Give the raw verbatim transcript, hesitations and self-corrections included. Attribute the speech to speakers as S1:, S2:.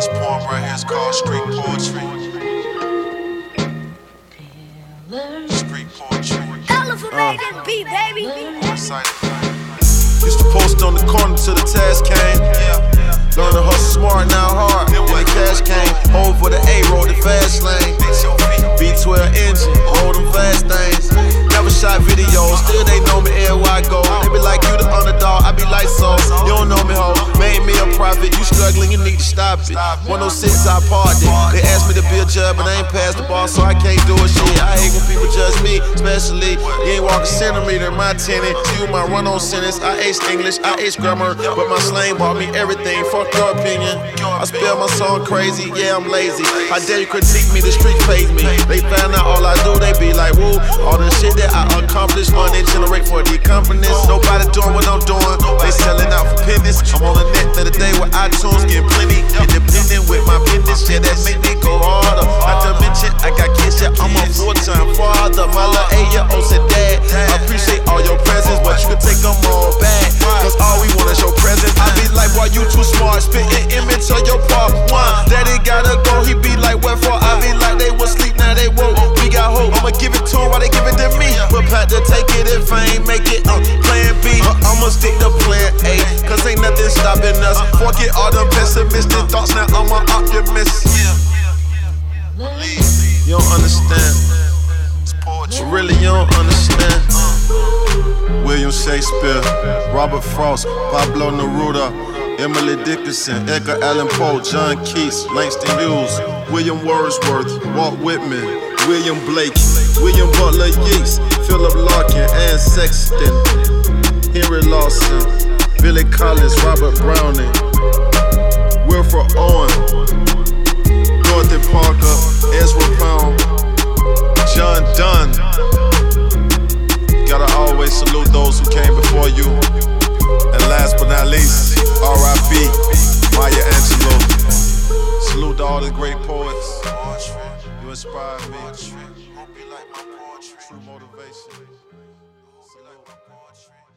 S1: This poem right here is called Street Poetry. Street Poetry.
S2: Elephant made this beat, baby.
S1: Used to post on the corner till the task came. Learn to hustle smart, now hard. Then the cash came. Over the A, roll the fast lane. V twelve engine, roll them fast things. Never shot videos, still they know me everywhere I go. They be like, you the underdog, I be like, so you don't know me, ho. Made me a prophet, you struggling, you need to stop it. one oh six, I parked it. They asked me to be a judge, but I ain't passed the bar, so I can't do a shit. I hate when people judge me, especially you ain't walk a centimeter in my tenant. You my run-on sentence, I aced English, I aced grammar, but my slang bought me everything. Fuck your opinion. I spell my song crazy, yeah, I'm lazy. How dare you critique me, the streets pays me. They found out all I do, they be like, woo. All the shit that I accomplish, money generate for the companies. Nobody doing what I'm doing, they selling out for pennies. I'm on the net the other day with iTunes, getting plenty. Independent with my business, yeah, that make me go harder. Not to mention, I got kids, yeah, I'm a full-time father. My little eight-year-old said, Dad, I appreciate all your presents, but you can take them all back. Cause all we want is your presence. I be like, why you too smart? Spitting image of your part one. Daddy gotta go, he be like, what for? I be like, they was sleep, now they woke. We got hope, I'ma give it to him while they give it to me. But Pat to take it if I ain't make it, uh, plan B. Uh, I'ma stick to plan A, cause ain't nothing stopping us. Forget all them pessimistic thoughts, now I'm an optimist. You don't understand. But really, you don't understand. William Shakespeare, Robert Frost, Pablo Neruda, Emily Dickinson, Edgar Allan Poe, John Keats, Langston Hughes, William Wordsworth, Walt Whitman, William Blake, William Butler Yeats, Philip Larkin, Anne Sexton, Henry Lawson, Billy Collins, Robert Browning, Wilfred Owen, Dorothy Parker, Ezra Pound, John Donne. Gotta always salute those who came before you. And last but not least, R I P Maya Angelou. Salute to all the great poets. You inspire me. True motivation. Salute my poetry.